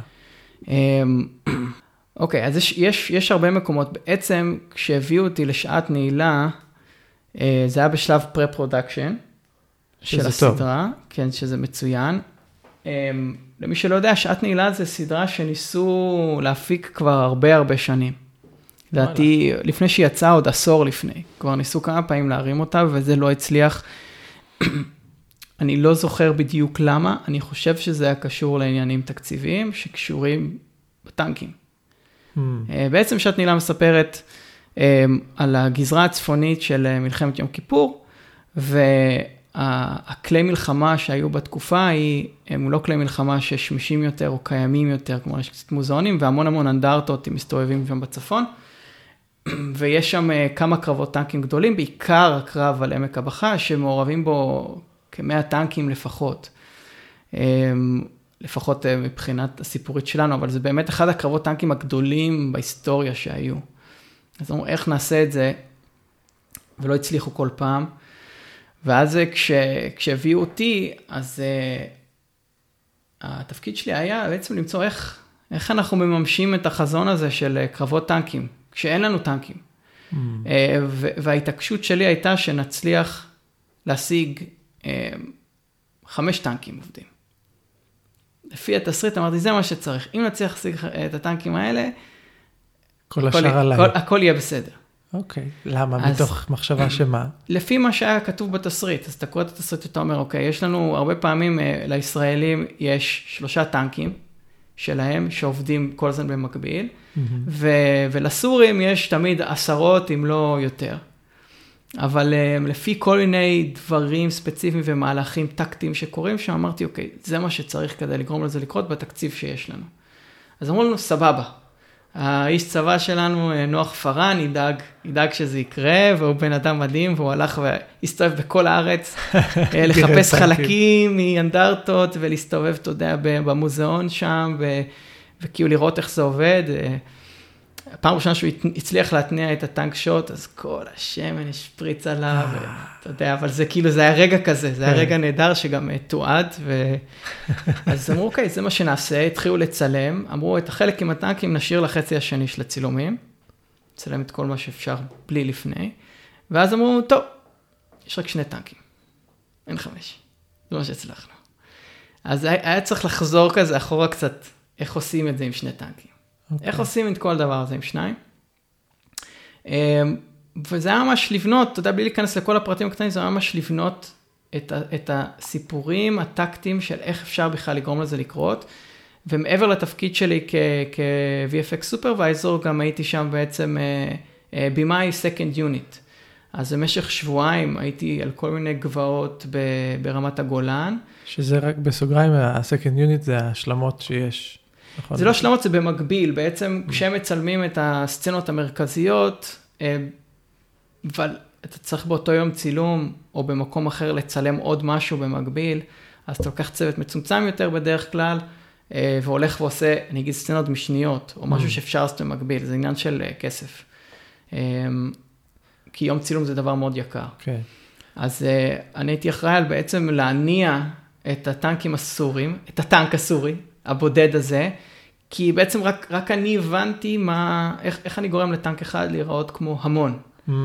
אוקיי, אז יש הרבה מקומות, בעצם כשהביאו אותי לשעת נעילה, זה היה בשלב פרה-פרודקשן של הסדרה, כן, שזה מצוין. למי שלא יודע, שעת נעילה זה סדרה שניסו להפיק כבר הרבה שנים. לדעתי, לפני שהיא יצאה, עוד עשור לפני. כבר ניסו כמה פעמים להרים אותה, וזה לא הצליח. אני לא זוכר בדיוק למה, אני חושב שזה היה קשור לעניינים תקציביים, שקשורים בטנקים. בעצם שעת נעילה מספרת על הגזרה הצפונית של מלחמת יום כיפור, והכלי מלחמה שהיו בתקופה, הם לא כלי מלחמה ששמישים יותר או קיימים יותר, כמו יש קצת מוזיאונים, והמון אנדרטות מסתובבים שם בצפון, ויש שם כמה קרבות טנקים גדולים, בעיקר הקרב על עמק הבכה, שמעורבים בו כ100 טנקים לפחות. לפחות מבחינת הסיפורית שלנו, אבל זה באמת אחד הקרבות טנקים הגדולים בהיסטוריה שהיו. אז אמרו, איך נעשה את זה? ולא הצליחו כל פעם. ואז כשהביאו אותי, אז התפקיד שלי היה בעצם למצוא איך אנחנו מממשים את החזון הזה של קרבות טנקים, כשאין לנו טנקים. וההתעקשות שלי הייתה שנצליח להשיג 5 טנקים עובדים. לפי התסריט אמרתי, זה מה שצריך. אם נצליח להשיג את הטנקים האלה, כל השאר עליי. הכל יהיה בסדר. אוקיי, למה? מתוך מחשבה שמה? לפי מה שהיה כתוב בתסריט, אז אתה קורא את התסריט ואתה אומר, אוקיי, יש לנו הרבה פעמים לישראלים יש 3 טנקים שלהם שעובדים כל הזמן במקביל, ולסורים יש תמיד 10 אם לא יותר. אבל לפי כל מיני דברים ספציפיים ומהלכים טקטיים שקורים שם, אמרתי, אוקיי, זה מה שצריך כדי לגרום לזה לקרות בתקציב שיש לנו. אז אמרו לנו, סבבה. האיש צבא שלנו, נוח פרן, ידאג שזה יקרה, והוא בן אדם מדהים, והוא הלך והסתובב בכל הארץ, לחפש חלקים מאנדרטות, ולהסתובב, אתה יודע, במוזיאון שם, וכאילו לראות איך זה עובד. פעם ראשונה שהוא הצליח להתניע את הטנק שוט, אז כל השמן השפריץ עליו, אתה יודע, אבל זה כאילו, זה היה רגע כזה, זה היה רגע נהדר שגם תועד, אז אמרו, אוקיי, זה מה שנעשה, התחילו לצלם, אמרו, את החלק עם הטנקים נשאיר לחצי השני של הצילומים, צלם את כל מה שאפשר בלי לפני, ואז אמרו, טוב, יש רק 2 טנקים, אין 5, זה מה שהצלחנו. אז היה צריך לחזור כזה אחורה קצת, איך עושים את זה עם 2 טנקים. איך עושים את כל דבר הזה עם 2? וזה היה ממש לבנות, אתה יודע, בלי להיכנס לכל הפרטים הקטנים, זה היה ממש לבנות את הסיפורים הטקטיים של איך אפשר בכלל לגרום לזה לקרות, ומעבר לתפקיד שלי כ-VFX Supervisor, גם הייתי שם בעצם במאי Second Unit. אז במשך שבועיים הייתי על כל מיני גבעות ברמת הגולן. שזה רק בסוגריים, ה-Second Unit זה השלמות שיש. זה לא השלמות, זה במקביל. בעצם כשהם מצלמים את הסצנות המרכזיות, אבל אתה צריך באותו יום צילום, או במקום אחר לצלם עוד משהו במקביל, אז אתה לוקח צוות מצומצם יותר בדרך כלל, והולך ועושה, אני אגיד, סצנות משניות, או משהו שאפשר לעשות במקביל. זה עניין של כסף. כי יום צילום זה דבר מאוד יקר. כן. אז אני הייתי אחראי על בעצם להניע את הטנקים הסורים, את הטנק הסורי, הבודד הזה, כי בעצם רק אני הבנתי איך אני גורם לטנק אחד להיראות כמו המון.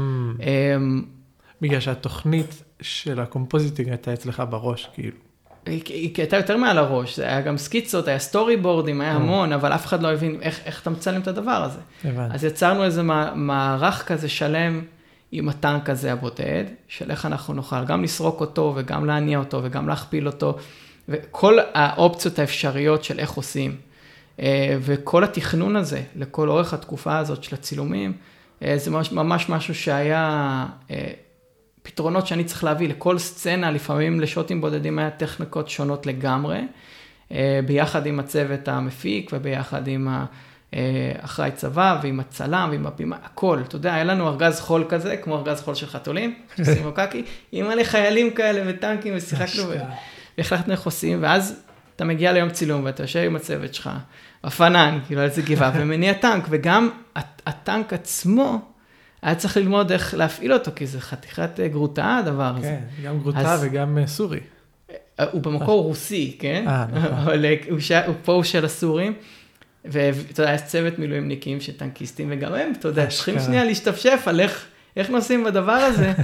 בגלל שהתוכנית של הקומפוזיטינג הייתה אצלך בראש, כאילו. היא הייתה יותר מעל הראש, זה היה גם סקיצות, היה סטורי בורדים, היה המון, אבל אף אחד לא הבין איך אתה מצלם את הדבר הזה. אז יצרנו איזה מערך כזה שלם עם הטנק הזה הבודד, של איך אנחנו נוכל גם לסרוק אותו וגם להניע אותו וגם להכפיל אותו, וכל האופציות האפשריות של איך עושים, וכל התכנון הזה לכל אורך התקופה הזאת של הצילומים, זה ממש משהו שהיה פתרונות שאני צריך להביא לכל סצנה, לפעמים לשוטים בודדים היה טכניקות שונות לגמרי, ביחד עם הצוות המפיק וביחד עם אחראי צבא ועם הצלם ועם הבימה, הכל, אתה יודע, היה לנו ארגז חול כזה, כמו ארגז חול של חתולים, שעושים בקקי, עם מלא חיילים כאלה וטנקים ושיחקנו והחלטנו איך עושים, ואז אתה מגיע ליום צילום ואתה יושב עם הצוות שלך, בפנן, כאילו על איזה גבעה, ומניע טנק, וגם הטנק עצמו, היה צריך ללמוד איך להפעיל אותו, כי זה חתיכת גרוטה הדבר הזה. כן, גם גרוטה וגם סורי. הוא במקור רוסי, כן? נכון. אבל פה הוא של הסורים, ואתה יודע, יש צוות מילואימניקים שטנקיסטים, וגם הם, אתה יודע, צריכים שנייה להשתפשף על איך נוסעים בדבר הזה.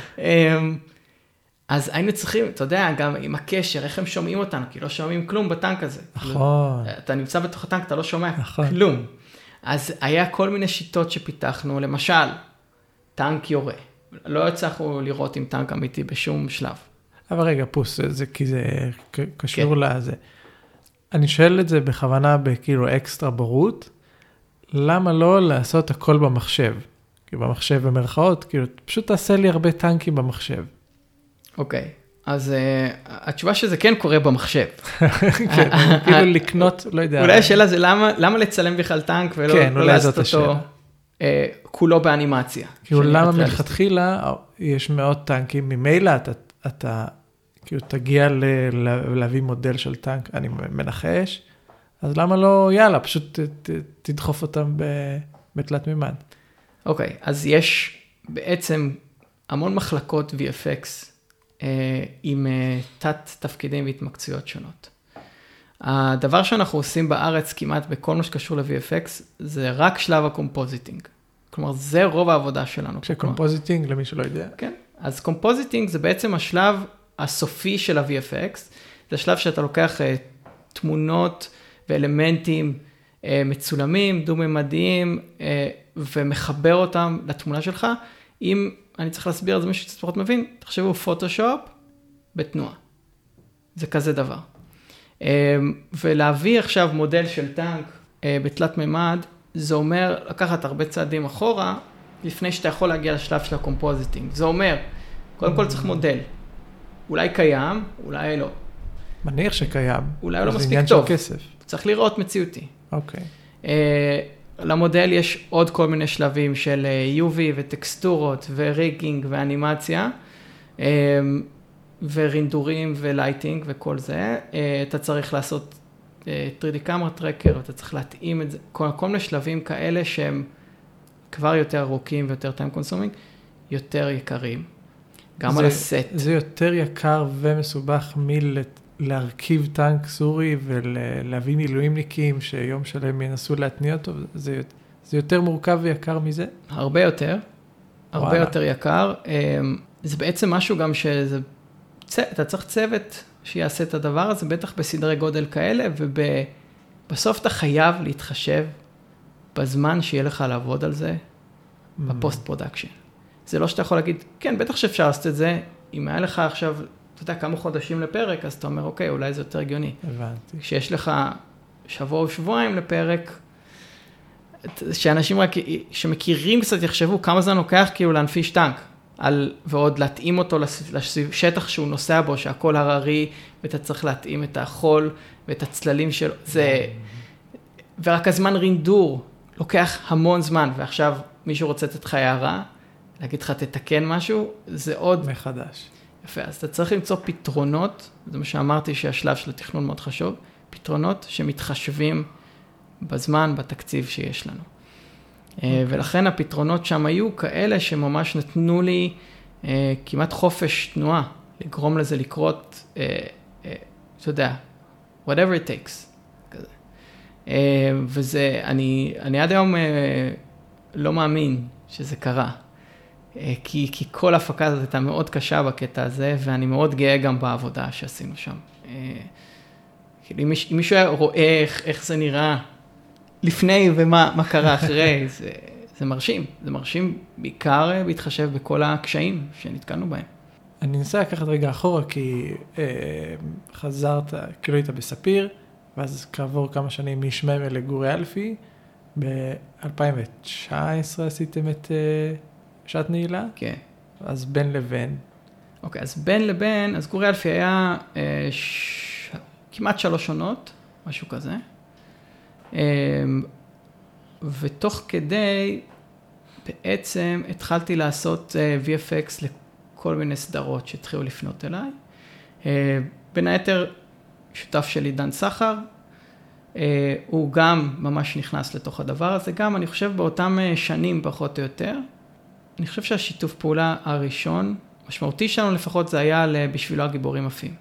אז היינו צריכים, אתה יודע, גם עם הקשר, איך הם שומעים אותנו, כי לא שומעים כלום בטנק הזה. נכון. אתה נמצא בתוך הטנק, אתה לא שומע כלום. אז היה כל מיני שיטות שפיתחנו, למשל, טנק יורה. לא הצלחנו לראות עם טנק אמיתי בשום שלב. אבל רגע, פוס, זה כי זה קשור לזה. אני שואל את זה בכוונה בכאילו אקסטרה בורות, למה לא לעשות הכל במחשב? כי במחשב במרכאות, כאילו, פשוט תעשה לי הרבה טנקים במחשב. אוקיי, אז התשובה שזה כן קורה במחשב. כן, כאילו לקנות, לא יודע. אולי השאלה זה למה לצלם בכלל טנק ולא לעשות אותו כולו באנימציה. כאילו למה מלכתחילה יש מאות טנקים, ממילא אתה כאילו תגיע להביא מודל של טנק, אני מנחש, אז למה לא, יאללה, פשוט תדחוף אותם בתלת מימד. אוקיי, אז יש בעצם המון מחלקות VFX, עם תת תפקידים והתמקצויות שונות. הדבר שאנחנו עושים בארץ כמעט בכל מה שקשור ל-VFX, זה רק שלב הקומפוזיטינג. כלומר, זה רוב העבודה שלנו. שקומפוזיטינג, למי שלא יודע. כן, אז קומפוזיטינג זה בעצם השלב הסופי של ה-VFX, זה השלב שאתה לוקח תמונות ואלמנטים מצולמים, דו-ממדיים, ומחבר אותם לתמונה שלך, אם אני צריך להסביר את זה מישהו שצפחות מבין, תחשבו פוטושופ בתנועה. זה כזה דבר. ולהביא עכשיו מודל של טנק בתלת מימד, זה אומר לקחת הרבה צעדים אחורה, לפני שאתה יכול להגיע לשלב של הקומפוזיטינג. זה אומר, קודם כל צריך מודל. אולי קיים, אולי לא. מניח שקיים. אולי לא מספיק טוב. זה עניין של כסף. צריך לראות מציאותי. אוקיי. למודל יש עוד כל מיני שלבים של UV וטקסטורות וריגינג ואנימציה, ורינדורים ולייטינג וכל זה. אתה צריך לעשות 3D camera tracker, אתה צריך להתאים את זה, כל מיני שלבים כאלה שהם כבר יותר ארוכים ויותר time consuming, יותר יקרים. גם על הסט. זה יותר יקר ומסובך להרכיב טנק סורי ולהביא מילואימניקים שיום שלהם ינסו להתניע אותו, זה יותר מורכב ויקר מזה? הרבה יותר, הרבה יותר יקר. זה בעצם משהו גם אתה צריך צוות שיעשה את הדבר הזה, בטח בסדרי גודל כאלה, ובסוף אתה חייב להתחשב בזמן שיהיה לך לעבוד על זה, בפוסט פרודקשן. זה לא שאתה יכול להגיד, כן, בטח שאפשר לעשות את זה, אם היה לך עכשיו, אתה יודע, כמה חודשים לפרק, אז אתה אומר, אוקיי, אולי זה יותר הגיוני. הבנתי. כשיש לך שבוע או שבועיים לפרק, שאנשים רק, שמכירים קצת יחשבו כמה זמן לוקח כאילו להנפיש טנק, ועוד להתאים אותו לשטח שהוא נוסע בו, שהכל הררי, ואתה צריך להתאים את החול ואת הצללים שלו, ורק הזמן רינדור לוקח המון זמן, ועכשיו מישהו רוצה לתת לך הערה, להגיד לך תתקן משהו, זה עוד מחדש. יפה, אז אתה צריך למצוא פתרונות, זה מה שאמרתי שהשלב של התכנון מאוד חשוב, פתרונות שמתחשבים בזמן, בתקציב שיש לנו. ולכן הפתרונות שם היו כאלה שממש נתנו לי כמעט חופש תנועה, לגרום לזה לקרות, אתה יודע, whatever it takes. כזה. וזה, אני עד היום לא מאמין שזה קרה, כי כל ההפקה הזאת הייתה מאוד קשה בקטע הזה, ואני מאוד גאה גם בעבודה שעשינו שם. כאילו, אם מישהו היה רואה איך זה נראה לפני ומה קרה אחרי, זה מרשים. זה מרשים בעיקר בהתחשב בכל הקשיים שנתקלנו בהם. אני אנסה לקחת רגע אחורה, כי חזרת, כאילו היית בספיר, ואז כעבור כמה שנים משמם לגורי אלפי, ב-2019 עשיתם את שעת נעילה? כן. אז בין לבין. אוקיי, אז בין לבין, אז גורי אלפי היה כמעט 3 עונות, משהו כזה. ותוך כדי, בעצם התחלתי לעשות VFX לכל מיני סדרות שהתחילו לפנות אליי. בין היתר, שותף שלי דן סחר, הוא גם ממש נכנס לתוך הדבר הזה, גם אני חושב באותם שנים פחות או יותר. אני חושב שהשיתוף פעולה הראשון, משמעותי שלנו לפחות, זה היה בשבילו הגיבורים עפים.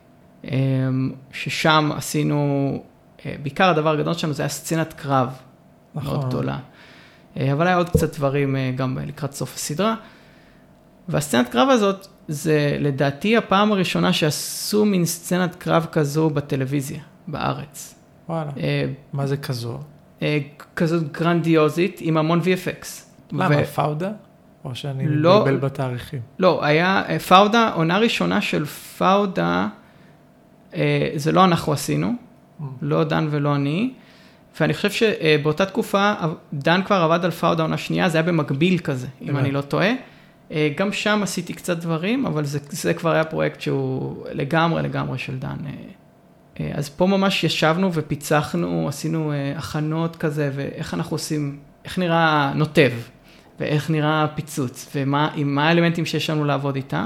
ששם עשינו, בעיקר הדבר הגדול שלנו זה היה סצנת קרב מאוד גדולה. אבל היה עוד קצת דברים גם לקראת סוף הסדרה. והסצנת קרב הזאת, זה לדעתי הפעם הראשונה שעשו מין סצנת קרב כזו בטלוויזיה, בארץ. וואלה, מה זה כזו? כזאת גרנדיוזית עם המון VFX. למה, פאודה? או שאני מבלבל בתאריכים? לא, היה פאודה, עונה ראשונה של פאודה, זה לא אנחנו עשינו, לא דן ולא אני, ואני חושב שבאותה תקופה, דן כבר עבד על פאודה עונה שנייה, זה היה במקביל כזה, אם אני לא טועה. גם שם עשיתי קצת דברים, אבל זה כבר היה פרויקט שהוא לגמרי של דן. אז פה ממש ישבנו ופיצחנו, עשינו הכנות כזה, ואיך אנחנו עושים, איך נראה נוטב, ואיך נראה פיצוץ, ומה האלמנטים שיש לנו לעבוד איתם.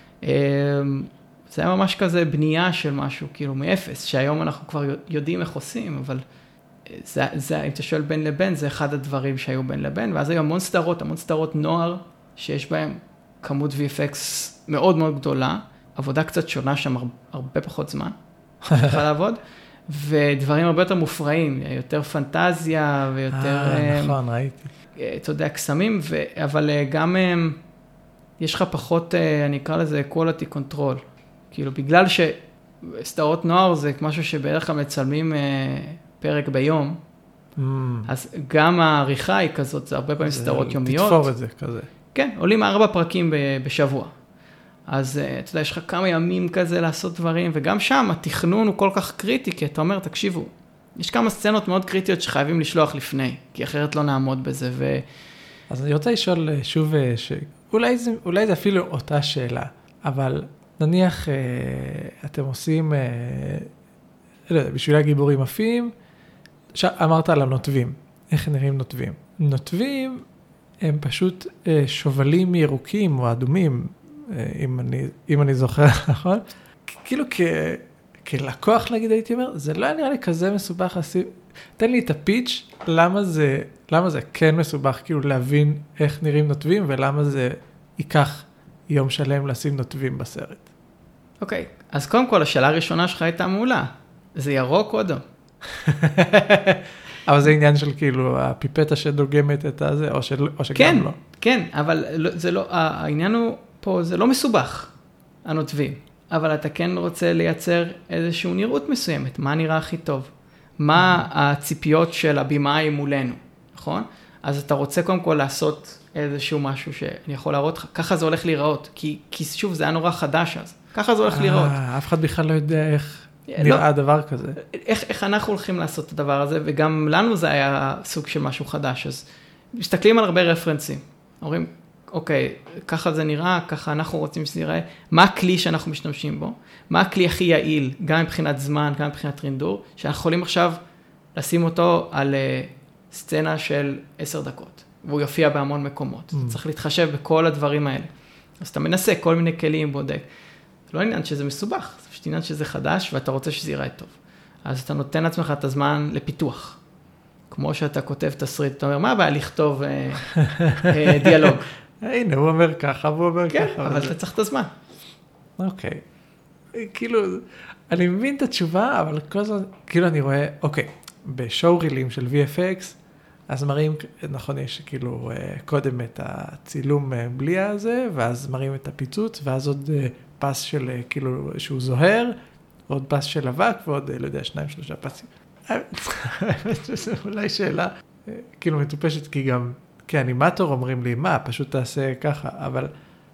זה היה ממש כזה בנייה של משהו, כאילו מאפס, שהיום אנחנו כבר יודעים איך עושים, אבל זה, אם אתה שואל בין לבין, זה אחד הדברים שהיו בין לבין, ואז היו המון סדרות נוער, שיש בהם כמות VFX מאוד מאוד גדולה, עבודה קצת שונה שם, הרבה פחות זמן, צריכה לעבוד, ודברים הרבה יותר מופרעים, יותר פנטזיה ויותר... נכון, ראיתי. אתה יודע, קסמים, אבל גם יש לך פחות, אני אקרא לזה quality control, כאילו בגלל שסדרות נוער זה משהו שבערך כלל מצלמים פרק ביום, אז גם העריכה היא כזאת, זה הרבה פעמים סדרות יומיות. תתפור את זה כזה. כן, עולים 4 פרקים בשבוע. אז אתה יודע, יש לך כמה ימים כזה לעשות דברים, וגם שם התכנון הוא כל כך קריטי, כי אתה אומר, תקשיבו, יש כמה סצנות מאוד קריטיות שחייבים לשלוח לפני, כי אחרת לא נעמוד בזה. אז אני רוצה לשאול שוב, אולי זה אפילו אותה שאלה, אבל נניח אתם עושים, בשביל הגיבורים עפים, אמרת על הנוטבים, איך נראים נוטבים? נוטבים הם פשוט שובלים ירוקים או אדומים, אם אני זוכר, נכון? כאילו כלקוח, נגיד, הייתי אומר, זה לא נראה לי כזה מסובך לשים, תן לי את הפיץ', למה זה כן מסובך, כאילו להבין איך נראים נוטבים, ולמה זה ייקח יום שלם לשים נוטבים בסרט. אוקיי, אז קודם כל, השאלה הראשונה שלך הייתה מעולה. זה ירוק או אדום? אבל זה עניין של כאילו, הפיפטה שדוגמת את הזה, או שגם כן, לא. כן, אבל זה לא, העניין הוא פה, זה לא מסובך, הנוטבים. אבל אתה כן רוצה לייצר איזושהי נראות מסוימת. מה נראה הכי טוב? מה הציפיות של הבימאי מולנו, נכון? אז אתה רוצה קודם כל לעשות איזשהו משהו שאני יכול להראות לך. ככה זה הולך להיראות, כי שוב, זה היה נורא חדש אז. ככה זה הולך להיראות. אף אחד בכלל לא יודע איך נראה הדבר כזה. איך אנחנו הולכים לעשות את הדבר הזה, וגם לנו זה היה סוג של משהו חדש. אז מסתכלים על הרבה רפרנסים. אומרים, אוקיי, ככה זה נראה, ככה אנחנו רוצים שזה יראה. מה הכלי שאנחנו משתמשים בו? מה הכלי הכי יעיל, גם מבחינת זמן, גם מבחינת רינדור, שאנחנו יכולים עכשיו לשים אותו על סצנה של 10 דקות, והוא יופיע בהמון מקומות. צריך להתחשב בכל הדברים האלה. אז אתה מנסה כל מיני כלים, בודק. זה לא עניין שזה מסובך, זה פשוט עניין שזה חדש, ואתה רוצה שזה ייראה טוב. אז אתה נותן לעצמך את הזמן לפיתוח. כמו שאתה כותב תסריט, אתה אומר, מה הבעיה לכתוב דיאלוג? הנה, הוא אומר ככה, והוא אומר ככה. כן, אבל אתה צריך את הזמן. אוקיי. כאילו, אני מבין את התשובה, אבל כל הזמן, כאילו אני רואה, אוקיי, בשואו רילים של VFX, אז מראים, נכון, יש כאילו קודם את הצילום בלי הזה, ואז מראים את הפיצוץ, ואז עוד פס של כאילו שהוא זוהר, עוד פס של אבק, ועוד, לא יודע, 2-3 פסים. האמת שזו אולי שאלה, כאילו מטופשת, כי גם כאנימטור אומרים לי, מה, פשוט תעשה ככה, אבל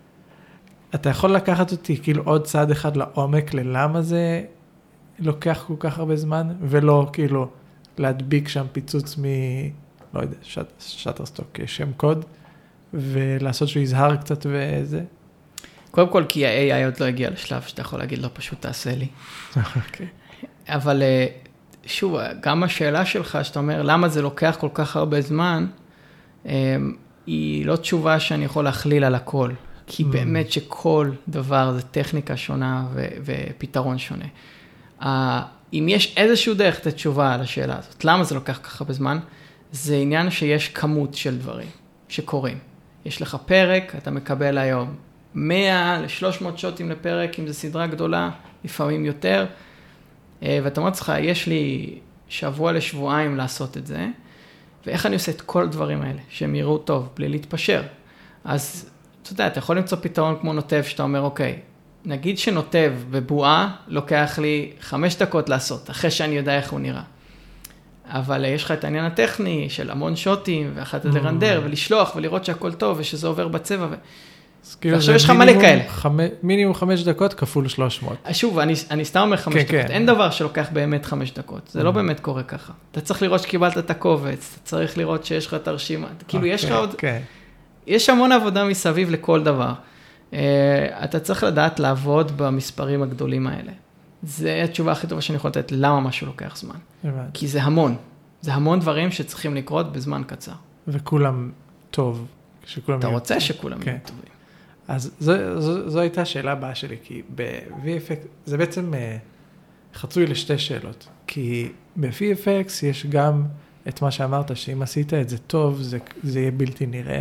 אתה יכול לקחת אותי כאילו עוד צעד אחד לעומק, ללמה זה לוקח כל כך הרבה זמן, ולא כאילו להדביק שם פיצוץ לא יודע, שטרסטוק, שם קוד, ולעשות שהוא יזהר קצת וזה. קודם כל, כי ה-AI עוד לא הגיע לשלב שאתה יכול להגיד לו, פשוט תעשה לי. אוקיי. אבל שוב, גם השאלה שלך, שאתה אומר, למה זה לוקח כל כך הרבה זמן, היא לא תשובה שאני יכול להכליל על הכל. כי באמת שכל דבר זה טכניקה שונה ופתרון שונה. אם יש איזשהו דרך את התשובה על השאלה הזאת, למה זה לוקח ככה בזמן, זה עניין שיש כמות של דברים שקורים. יש לך פרק, אתה מקבל היום 100 ל-300 שוטים לפרק, אם זו סדרה גדולה, לפעמים יותר, ואתה אומר לך, יש לי שבוע לשבועיים לעשות את זה, ואיך אני עושה את כל הדברים האלה, שהם יראו טוב, בלי להתפשר. אז אתה יודע, אתה יכול למצוא פתרון כמו נוטב, שאתה אומר, אוקיי, נגיד שנוטב בבועה, לוקח לי 5 דקות לעשות, אחרי שאני יודע איך הוא נראה. אבל יש לך את העניין הטכני של המון שוטים, ואחת לרנדר, ולשלוח, ולראות שהכל טוב, ושזה עובר בצבע. ועכשיו יש לך מלא כאלה. מינימום 5 דקות כפול 300. שוב, אני סתם אומר 5 דקות. אין דבר שלוקח באמת 5 דקות. זה לא באמת קורה ככה. אתה צריך לראות שקיבלת את הקובץ, אתה צריך לראות שיש לך את הרשימה. כאילו, יש לך עוד... יש המון עבודה מסביב לכל דבר. אתה צריך לדעת לעבוד במספרים הגדולים האלה. זה התשובה הכי טובה שאני יכול לתת, למה משהו לוקח זמן. כי זה המון. זה המון דברים שצריכים לקרות בזמן קצר. וכולם טוב. אתה רוצה שכולם יהיו טובים. אז זו הייתה השאלה הבאה שלי, כי ב-VFX זה בעצם חצוי לשתי שאלות. כי ב-VFX יש גם את מה שאמרת, שאם עשית את זה טוב, זה יהיה בלתי נראה.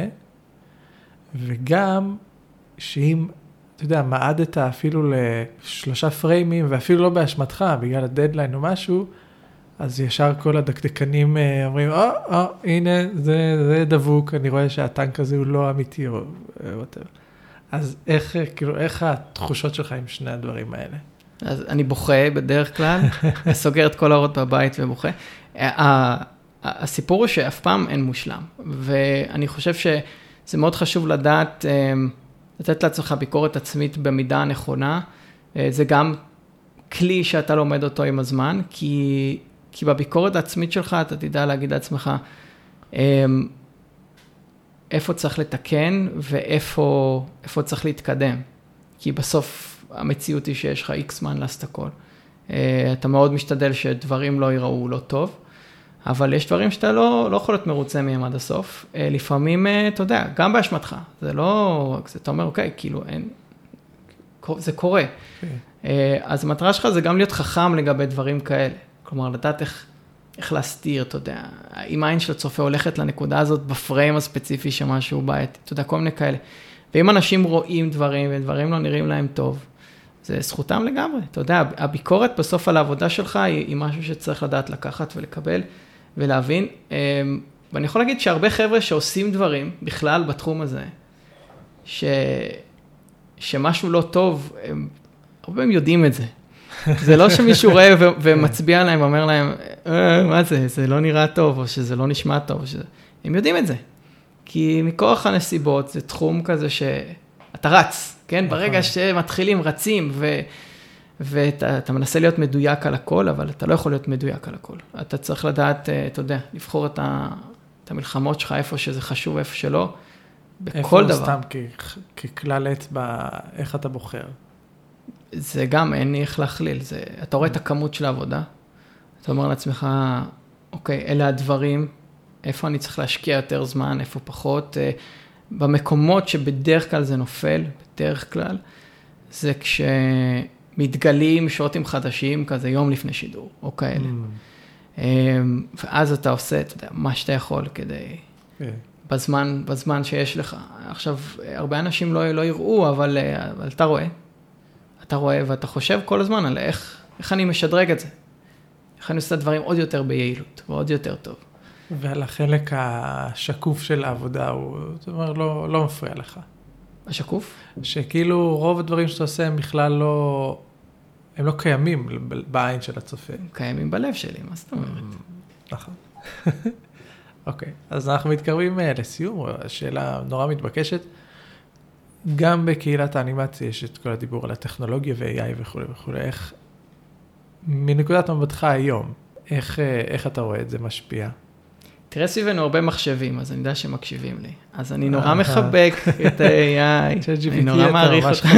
וגם שאם, אתה יודע, מעדת אפילו ל3 פריימים, ואפילו לא באשמתך, בגלל הדדליין או משהו, אז ישר כל הדקדקנים אומרים, הנה, זה דבוק, אני רואה שהטנק הזה הוא לא אמיתי, או whatever. אז איך התחושות שלך עם שני הדברים האלה? אז אני בוכה בדרך כלל, סוגר את כל האורות בבית ובוכה. הסיפור הוא שאף פעם אין מושלם, ואני חושב שזה מאוד חשוב לדעת, לתת לעצמך ביקורת עצמית במידה הנכונה, זה גם כלי שאתה לומד אותו עם הזמן, כי בביקורת העצמית שלך אתה תדע להגיד לעצמך, איפה צריך לתקן ואיפה צריך להתקדם. כי בסוף המציאות היא שיש לך X זמן לעשות הכל. אתה מאוד משתדל שדברים לא ייראו לא טוב, אבל יש דברים שאתה לא יכול להיות מרוצה מהם עד הסוף. לפעמים, אתה יודע, גם באשמתך. זה לא, אתה אומר, אוקיי, כאילו אין, זה קורה. אז המטרה שלך זה גם להיות חכם לגבי דברים כאלה. כלומר, לדעת איך להסתיר, אתה יודע, אם העין של הצופה הולכת לנקודה הזאת בפריים הספציפי שמשהו בעייתי, אתה יודע, כל מיני כאלה. ואם אנשים רואים דברים, ודברים לא נראים להם טוב, זה זכותם לגמרי. אתה יודע, הביקורת בסוף על העבודה שלך היא משהו שצריך לדעת לקחת ולקבל ולהבין. ואני יכול להגיד שהרבה חבר'ה שעושים דברים בכלל בתחום הזה, שמשהו לא טוב, הרבה הם יודעים את זה. זה לא שמישהו רואה ומצביע להם ואומר להם, מה זה, זה לא נראה טוב, או שזה לא נשמע טוב. הם יודעים את זה. כי מכוח הנסיבות זה תחום כזה שאתה רץ, כן? ברגע שמתחילים רצים, ואתה מנסה להיות מדויק על הכל, אבל אתה לא יכול להיות מדויק על הכל. אתה צריך לדעת, אתה יודע, לבחור את המלחמות שלך איפה שזה חשוב, איפה שלא, בכל דבר. איפה סתם ככלל אצבע, איך אתה בוחר? זה גם, אין לי איך להכליל. אתה רואה את הכמות של העבודה, אתה אומר לעצמך, אוקיי, אלה הדברים, איפה אני צריך להשקיע יותר זמן, איפה פחות. במקומות שבדרך כלל זה נופל, בדרך כלל, זה כשמתגלים שוטים חדשים, כזה יום לפני שידור, או כאלה. ואז אתה עושה, אתה יודע, מה שאתה יכול כדי, בזמן שיש לך. עכשיו, הרבה אנשים לא יראו, אבל אתה רואה. אתה רואה ואתה חושב כל הזמן על איך אני משדרג את זה. איך אני עושה דברים עוד יותר ביעילות, ועוד יותר טוב. ועל החלק השקוף של העבודה, זאת אומרת, לא מפריע לך. השקוף? שכאילו רוב הדברים שאתה עושה הם בכלל לא, הם לא קיימים בעין של הצופה. הם קיימים בלב שלי, מה זאת אומרת? נכון. אוקיי, אז אנחנו מתקרבים לסיום, השאלה נורא מתבקשת. גם בקהילת האנימציה יש את כל הדיבור על הטכנולוגיה ו-AI וכו' וכו'. איך, מנקודת מבטך היום, איך אתה רואה את זה משפיע? תראה סביבנו הרבה מחשבים, אז אני יודע שמקשיבים לי. אז אני נורא מחבק את ה-AI, אני נורא מעריך אותך.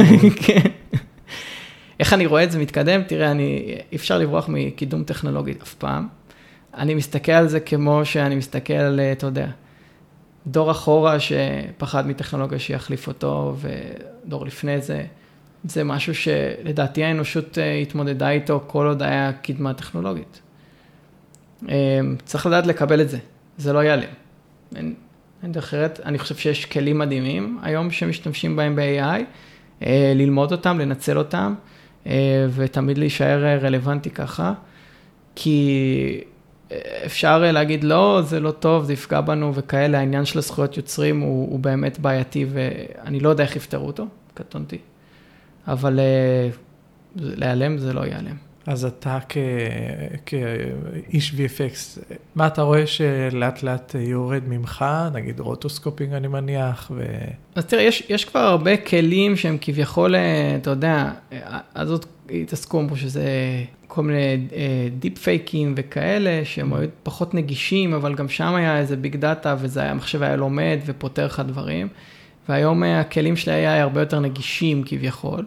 איך אני רואה את זה מתקדם? תראה, אפשר לברוח מקידום טכנולוגי אף פעם. אני מסתכל על זה כמו שאני מסתכל על, אתה יודע, דור אחורה שפחד מטכנולוגיה שיחליף אותו, ודור לפני זה, זה משהו שלדעתי האנושות התמודדה איתו כל עוד היה קדמה טכנולוגית. צריך לדעת לקבל את זה, זה לא ייעלם. אין דרך אחרת, אני חושב שיש כלים מדהימים היום שמשתמשים בהם ב-AI, ללמוד אותם, לנצל אותם, ותמיד להישאר רלוונטי ככה, כי אפשר להגיד, לא, זה לא טוב, זה יפגע בנו וכאלה, העניין של הזכויות יוצרים הוא באמת בעייתי, ואני לא יודע איך יפתרו אותו, קטונתי, אבל להיעלם זה לא ייעלם. אז אתה כאיש VFX, מה אתה רואה שלאט לאט יורד ממך, נגיד רוטוסקופינג אני מניח? אז תראה, יש כבר הרבה כלים שהם כביכול, אתה יודע, אז עוד התעסקו פה שזה כל מיני דיפ פייקים וכאלה, שהם היו פחות נגישים, אבל גם שם היה איזה ביג דאטה, המחשב היה לומד ופותר לך דברים, והיום הכלים של ה-AI הרבה יותר נגישים כביכול.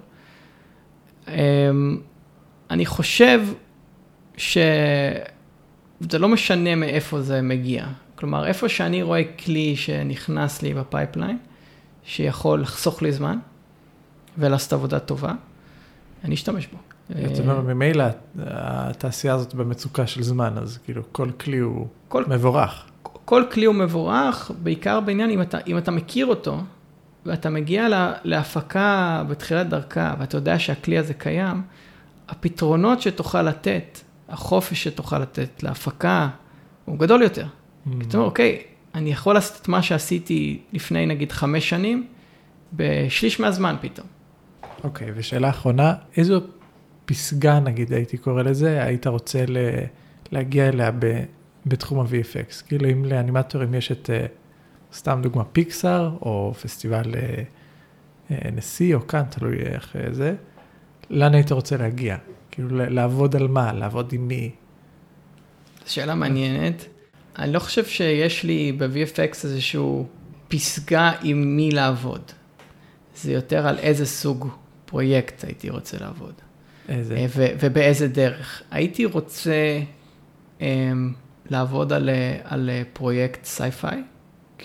אני חושב שזה לא משנה מאיפה זה מגיע. כלומר, איפה שאני רואה כלי שנכנס לי בפייפליין, שיכול לחסוך לי זמן, ולעשות עבודה טובה, אני אשתמש בו. זאת אומרת, ממילא התעשייה הזאת במצוקה של זמן, אז כאילו כל כלי הוא מבורך. כל כלי הוא מבורך, בעיקר בעניין, אם אתה מכיר אותו, ואתה מגיע להפקה בתחילת דרכה, ואתה יודע שהכלי הזה קיים, הפתרונות שתוכל לתת, החופש שתוכל לתת להפקה, הוא גדול יותר. זאת אומרת, אוקיי, אני יכול לעשות את מה שעשיתי לפני נגיד 5 שנים, בשליש מהזמן פתאום. אוקיי, ושאלה אחרונה, איזו פסגה נגיד הייתי קורא לזה, היית רוצה להגיע אליה בתחום ה-VFX? כאילו אם לאנימטורים יש את, סתם דוגמה, פיקסאר, או פסטיבל נשיא, או כאן, תלוי איך זה, לאן היית רוצה להגיע? כאילו לעבוד על מה? לעבוד עם מי? שאלה מעניינת. אני לא חושב שיש לי ב-VFX איזשהו פסגה עם מי לעבוד. זה יותר על איזה סוג פרויקט הייתי רוצה לעבוד. איזה? ובאיזה דרך. הייתי רוצה לעבוד על פרויקט סי-פיי,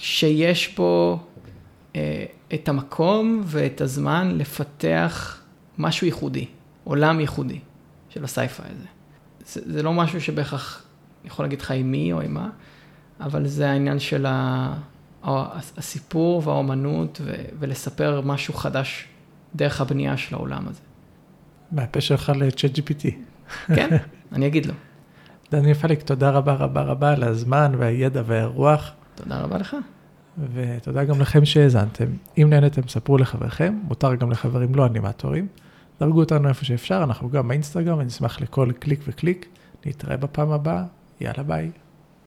שיש בו את המקום ואת הזמן לפתח משהו ייחודי, עולם ייחודי של הסייפיי הזה. זה לא משהו שבהכרח יכול להגיד לך עם מי או עם מה, אבל זה העניין של הסיפור והאומנות ולספר משהו חדש דרך הבנייה של העולם הזה. מהפה שלך ל-ChatGPT. כן, אני אגיד לו. דניאל פליק, תודה רבה רבה רבה על הזמן והידע והרוח. תודה רבה לך. ותודה גם לכם שהאזנתם. אם נהנתם, ספרו לחבריכם, מותר גם לחברים לא אנימטורים. דרגו אותנו איפה שאפשר, אנחנו גם באינסטגרם, ונשמח לכל קליק וקליק. נתראה בפעם הבאה, יאללה ביי.